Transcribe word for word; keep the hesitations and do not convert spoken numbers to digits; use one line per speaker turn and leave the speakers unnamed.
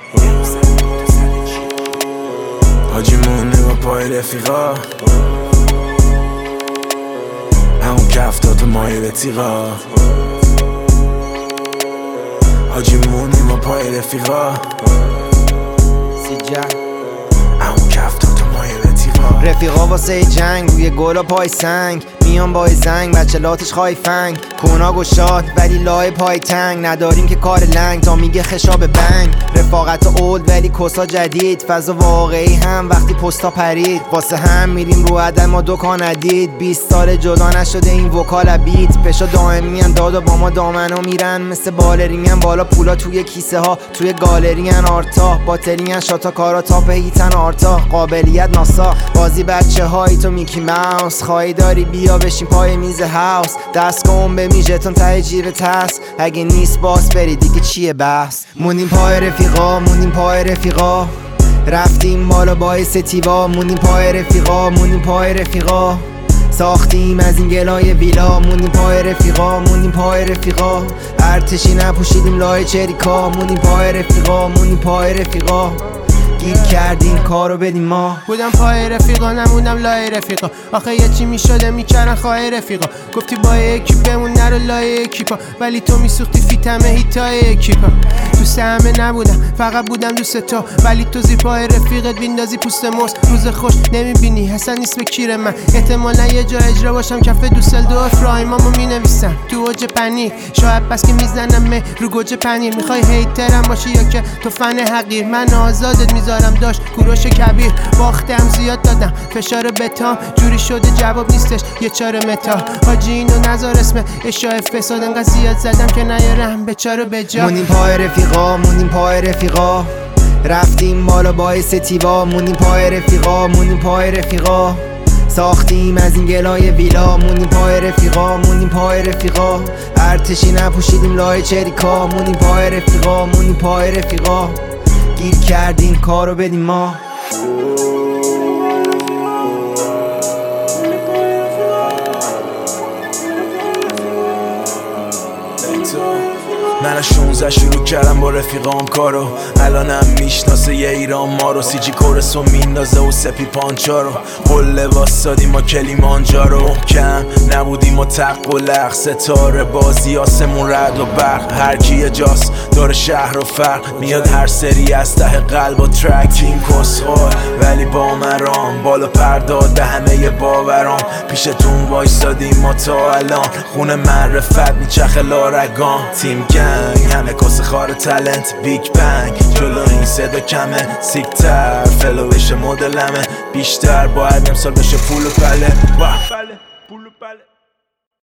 حاجی مونی با پای رفیقا، همون کفتات و مایه به تیغا. حاجی مونی با پای رفیقا، همون کفتات و مایه به تیغا.
رفیقا واسه جنگ روی گلا پای سنگ، میان بای زنگ بچه لاتش خواهی فنگ. کونا گشاد ولی لای پای تنگ، نداریم که کار لنگ تا میگه خشاب بنگ. رفاقت اولد ولی کسا جدید، فضا واقعی هم وقتی پستا پرید. واسه هم میریم رو عدم و دکان ندید، بیست سال جدا نشده این وکال بیت. پشا دائمی ان داد و با ما دامنو میرن، مثل بالرین ان بالا پولا توی کیسه ها. توی گالری ان آرتا باطلی ان شاتا کارا تاپ هیتن آرتا. قابلیت ناسا بازی بچه هایی تو میکی ماوس، خواهی داری بیا بشین پای میز هاوس. دست کن به میجتون ته جیب تست، اگه نیست باس بری دیگه چیه بحث. موندیم پای رفیقا، موندیم پای رفیقا، رفتیم بالا بای ستیوا. موندیم پای رفیقا، موندیم پای رفیقا، ساختیم از این گلای ویلا. موندیم پای رفیقا، موندیم پای رفیقا، ارتشی نپوشیدیم لای چریکا. موندیم پای رفیقا، موندیم پای رفیقا، گیر کردیم کارو بدیم ما.
بودم پای رفیقا نموندم لای رفیقا، آخه یه چی میشده میکردن خواه رفیقا. گفتی با یکی بمون نرو لای اکیپا، ولی تو میسوختی فیتمه هیتای اکیپا. دوست همه نبودم فقط بودم دوست تو، ولی تو زیر پای رفیقت بیندازی پوست مرس. روز خوش نمیبینی حسن نیست به کیر من، احتمالا یه جا اجرا باشم کفه دوسل دو افراهیمامو مینویسم تو اوج پنیر. شاید بس که میزنم مه رو گوجه پنیر، میخوای هیترم باشی یا که تو فن حقیر. من آزادت میذارم داشت کوروش کبیر، باختم زیاد دادم فشار بتام، جوری شده جواب نیستش یه چاره متا. حاجی اینو نذار اسم اشاع فساد، انقدر زیاد زدم که نیارم به چاره به جا.
موندیم پای رفیقا، موندیم پای رفیقا، رفتیم بالا بای ستیوا. موندیم پای رفیقا، موندیم پای رفیقا، ساختیم از این گلای ویلا. موندیم پای رفیقا، موندیم پای رفیقا، ارتشی نپوشیدیم لای چریکا. موندیم پای رفیقا، موندیم پای رفیقا، گیر کردیم کارو بدیم ما.
من از شونزده شروع کردم با رفیقام کارو، الانم میشناسه یه ایران ما رو. سی جی کورسو میندازه و سپی پانچا رو، قله واسادیم ما کلیمانجا رو. محکم نبودیم و تق و لغ، ستاره بازی آسمون رد و برق. هر کی یه جاست داره شهر و فرق، میاد هر سری از ته قلب و ترک. تیم کسخور ولی با مرام، بالا پرداد به همه باورام. پیشتون وایسادیم ما تا الان، خونه معرفت میچخه لارگان. تیم همه کس خار تلنت بیگ بنگ، جلو این صدا کمه سیکتر فلوش مدلمه. بیشتر باید امسال بشه پول و پله.